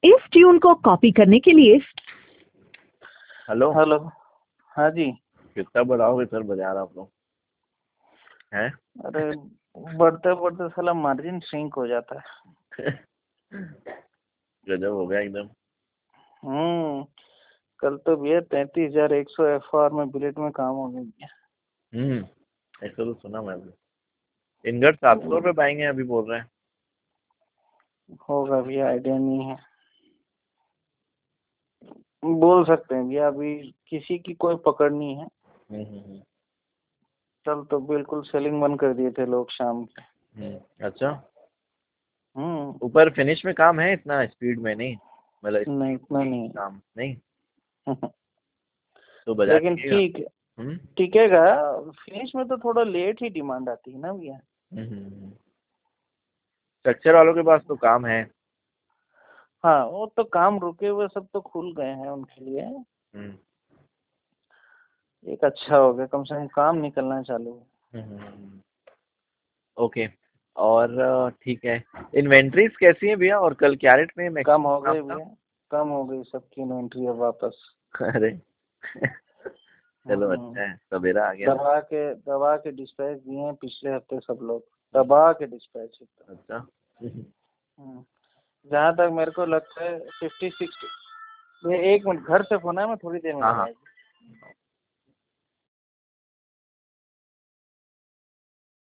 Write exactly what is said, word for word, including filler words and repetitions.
इस ट्यून को कॉपी करने के लिए हेलो हेलो। हाँ जी। कितना बढ़ाओगे सर बाजार आप लोग हैं? अरे बढ़ते बढ़ते साला मार्जिन श्रिंक हो जाता है। गजब हो गया एकदम। हम्म कल तो भैया तैतीस हजार एक सौ एफ आर में बुलेट में काम हो गया। हम्म ऐसा तो सुना मैं भी। इनगट सात सौ रुपये पाएंगे अभी बोल रहे हैं। होगा भैया, आइडिया नहीं है, बोल सकते हैं भैया, अभी किसी की कोई पकड़ नहीं है। हम्म हम्म कल तो बिल्कुल सेलिंग बंद कर दिए थे लोग शाम के। हम्म, अच्छा। हम्म ऊपर फिनिश में काम है इतना स्पीड में नहीं, मतलब नहीं, इतना नहीं काम नहीं है। तो बाजार लेकिन टिकेगा। ठीक हम्म टिकेगा। फिनिश में तो थोड़ा लेट ही डिमांड आती है ना भैया। हम्म स्ट्रक्चर वालों के पास तो काम है। हाँ, वो तो काम रुके हुए सब तो खुल गए हैं उनके लिए। हम्म एक अच्छा हो गया, कम से कम काम निकलना चालू है। हम्म, ओके। और अ, ठीक है। इन्वेंट्रीज कैसी है भैया? और कल कैरेट में कम मैक्सिमम हो काम गई था। भैया, कम हो गई सबकी इन्वेंट्री अब वापस। अरे चलो हम्म अच्छा है, सवेरा आ गया ना। दबा के दबा के डिस्पैच दिए हैं पिछले हफ्ते सब लोग, दबा के डिस्पैच। अच्छा जहाँ तक मेरे को लगता है फिफ्टी सिक्सटी। एक मिनट, घर से फोन है, मैं थोड़ी देर में हाँ हाँ लगाऊंगा।